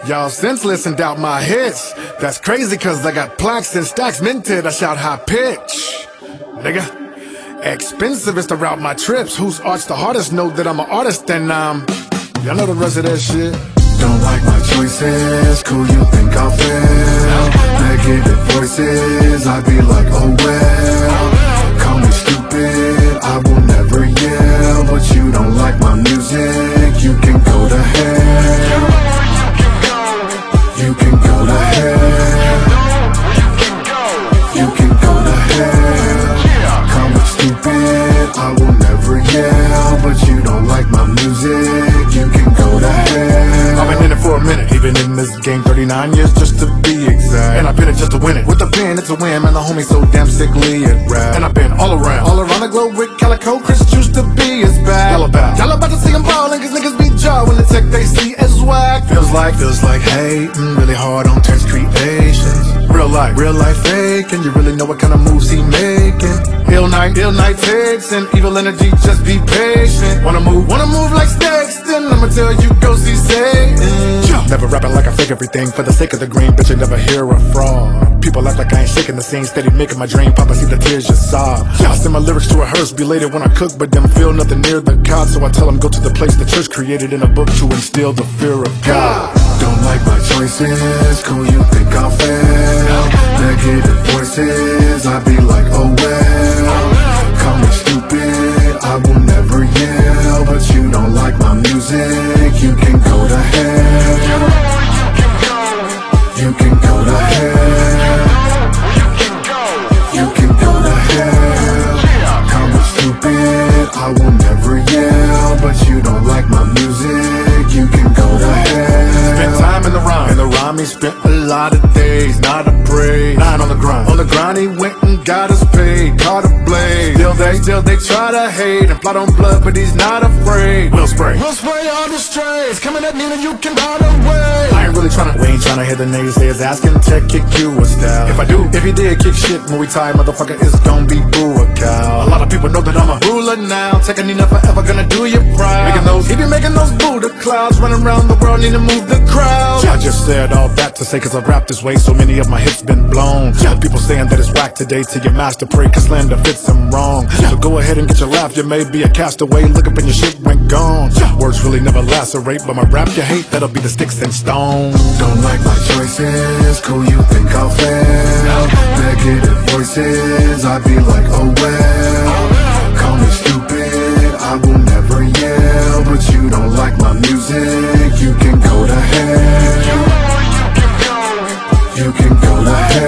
Y'all senseless and doubt my hits. That's crazy cause I got plaques and stacks minted. I shout high pitch, nigga. Expensive is to route my trips. Whose art's the hardest? Know that I'm an artist and y'all know the rest of that shit. Don't like my choices, cool you think I'll fail. Negative voices, I be like oh well. Call me stupid, I will never yell. But you don't like my music, you can go to hell. You can go to hell. You can go to hell. Call me stupid, I will never yell. But you don't like my music, you can go to hell. I've been in it for a minute, even in this game 39 years just to be exact. And I've been it just to win it. With the pen, it's a win, man, the homie so damn sickly at rap. And I've been all around the globe with Calico. Chris used to be his bad. Y'all about to see him ballin', cause niggas be jaw when the tech they see is whack. Feels like hating really hard on Terrence creations. Real life fake, and you really know what kind of moves he making. Ill night takes, and evil energy, just be patient. Wanna move like stakes, then I'ma tell you go see Satan. Never rapping like I fake everything for the sake of the green, bitch, you never hear a fraud. People act like I ain't shaking the scene, steady making my dream pop, I see the tears just sob. I send my lyrics to a hearse, be later when I cook, but them feel nothing near the God. So I tell them go to the place the church created in a book to instill the fear of God. Don't like my choices, cool you think I'll fail. Negative voices, I be like oh well. Call me stupid, I will never yell. But you don't like my music, you can go to hell. You can go to hell. You can go to hell. Call me stupid, I will never yell. But you don't like my music, you can go to hell. Spent time in the rhyme, he spent a lot of days, not afraid. 9 on the grind, he went and got us paid. Caught a blade, still they try to hate and plot on blood, but he's not afraid. We'll spray all the strays, coming at me and you can run away. I ain't really we ain't tryna hear the naysayers asking to kick you a style. If he did kick shit when we tie, motherfucker, it's gon' be boo a cow. A lot of people know that I'm a ruler now, taking me never ever gonna do you proud. He be making those Buddha clouds, running around the world, need to move the crowd. I just said all that to say cause I've rapped this way, so many of my hits been blown. People saying that it's whack today till your master pray cause slander fits him wrong. So go ahead and get your laugh, you may be a castaway, look up and your shit went gone. Words really never lacerate, but my rap you hate, that'll be the sticks and stones. Don't like my choices, cool you think I'll fail. Negative voices, I be like oh well. Call me stupid, I will never yell. But you don't like my music, you can go to hell. You can go to hell.